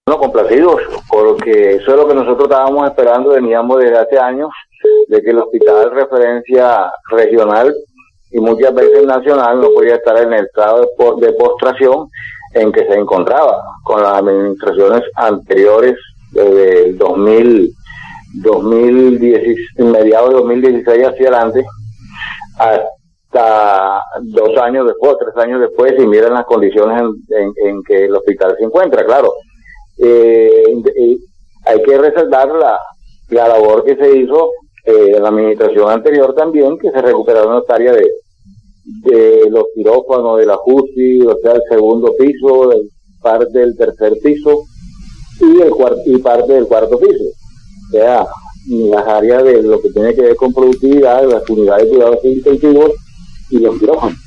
No, complacidos, porque eso es lo que nosotros estábamos esperando, veníamos desde hace años, de que el hospital referencia regional y muchas veces nacional no podía estar en el estado de postración en que se encontraba con las administraciones anteriores desde el 2010, mediados de 2016 hacia adelante, hasta 2 años después, 3 años después, y miren las condiciones en que el hospital se encuentra, claro. Hay que resaltar la labor que se hizo en la administración anterior también, que se recuperaron las áreas de los quirófanos, de la UCI, o sea, el segundo piso, parte del tercer piso y parte del cuarto piso. O sea, las áreas de lo que tiene que ver con productividad, las unidades de cuidados intensivos y los quirófanos.